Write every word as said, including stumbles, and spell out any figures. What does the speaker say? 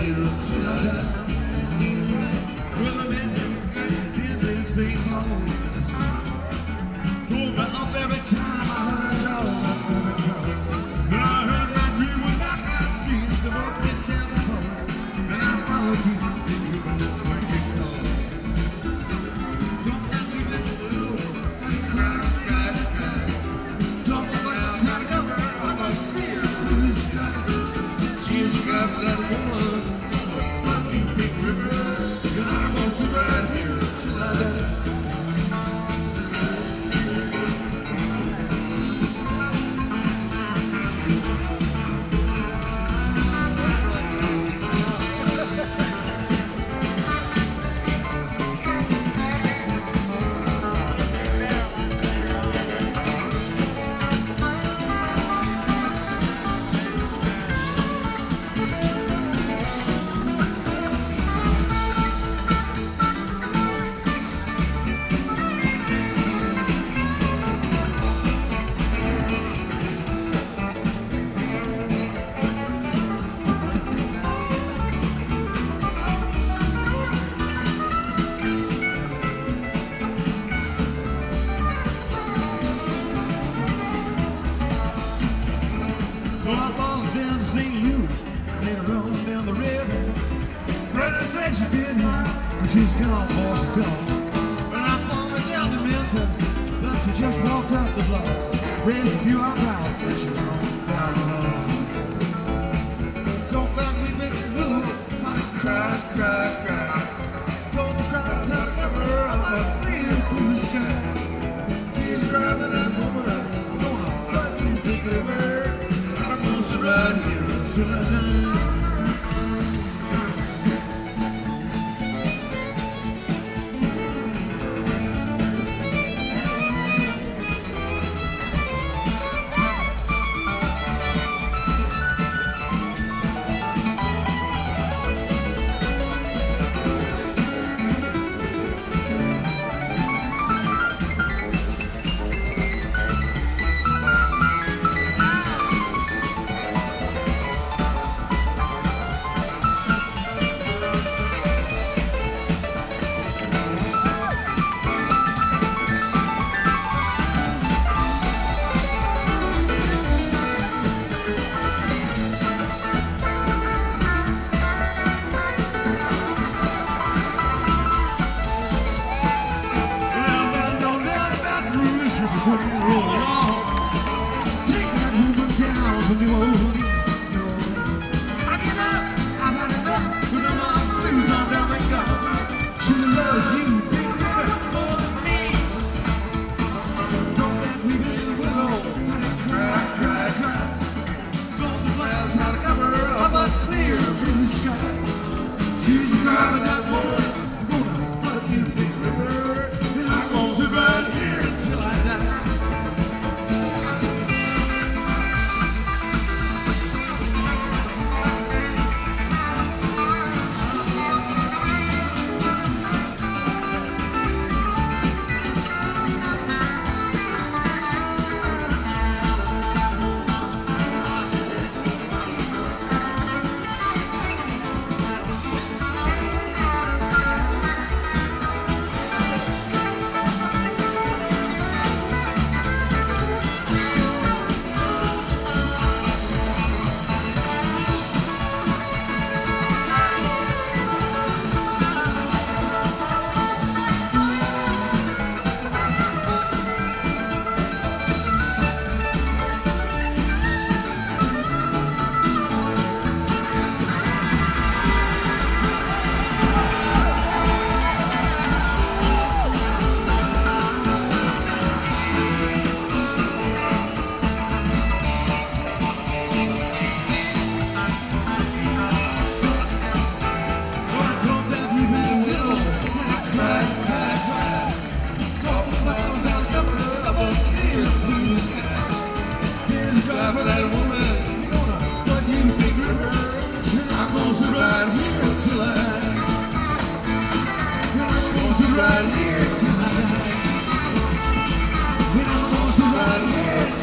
here till I die. Well, the men who got to kill me sing home. Drove me up every time I heard a dog that said a call. And I heard my dream would knock out streets to walk me down the hall. And I followed you, and you went where you call. Don't let me let you go, and cry, cry, cry. Don't let me take cover of a clear blue sky. She's got that woman, but you big river. And I'm gonna sit right here till I die. So I followed down to Saint Louis, later on down the river. Freddy said she did it, and she's gone, boy, she's gone. But I followed down to Memphis, but she just walked out the block, raised a few eyebrows, then she's gone down the hall. Don't let me make you blue, I cry, cry, cry. Don't cry, tell the cover of a clear blue sky. She's driving that woman up, gonna let you think of her. Right here till I die. When you roll along, take that woman down to New Orleans. I give up, I've had enough. When I'm on the blues, I'm down the go. She loves you, big river, more than me. Don't let me be in the willow, let it cry, cry, cry. Don't the clouds out of cover of a clear blue sky. She's driving that woman, I'm gonna fuck you, big river. And I'm gonna sit right here till I die. right here till I die. When I'm gonna survive here.